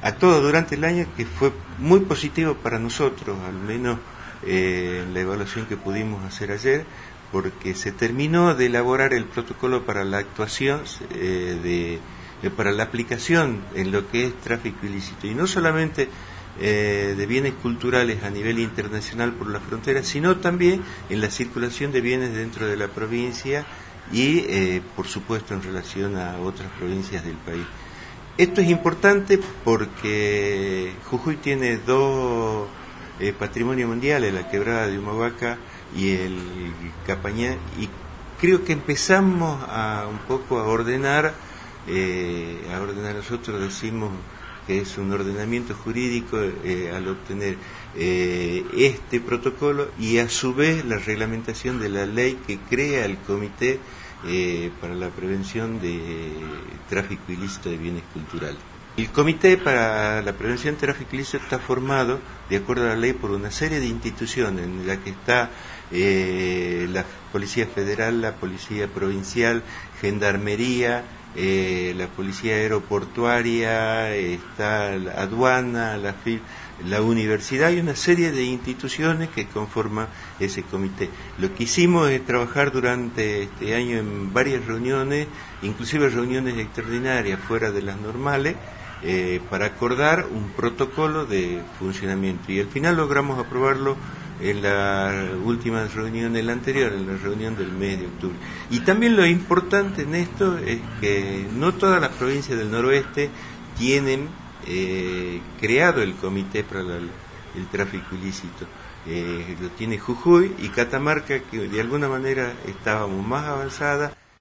actuado durante el año, que fue muy positivo para nosotros, al menos la evaluación que pudimos hacer ayer, porque se terminó de elaborar el protocolo para la actuación, para la aplicación en lo que es tráfico ilícito, y no solamente de bienes culturales a nivel internacional por la frontera, sino también en la circulación de bienes dentro de la provincia y, por supuesto, en relación a otras provincias del país. Esto es importante porque Jujuy tiene dos patrimonios mundiales, la quebrada de Humahuaca y el Capañá, y creo que empezamos un poco a ordenar, nosotros decimos que es un ordenamiento jurídico al obtener este protocolo y a su vez la reglamentación de la ley que crea el Comité para la Prevención de Tráfico Ilícito de Bienes Culturales. El Comité para la Prevención de Tráfico Ilícito está formado, de acuerdo a la ley, por una serie de instituciones, en la que está la Policía Federal, la Policía Provincial, Gendarmería, la Policía Aeroportuaria, está la aduana, la universidad, y una serie de instituciones que conforman ese comité. Lo que hicimos es trabajar durante este año en varias reuniones, inclusive reuniones extraordinarias fuera de las normales, para acordar un protocolo de funcionamiento, y al final logramos aprobarlo en la última reunión, en la anterior, en la reunión del mes de octubre. Y también lo importante en esto es que no todas las provincias del noroeste tienen creado el Comité para el Tráfico Ilícito. Lo tiene Jujuy y Catamarca, que de alguna manera estábamos más avanzada.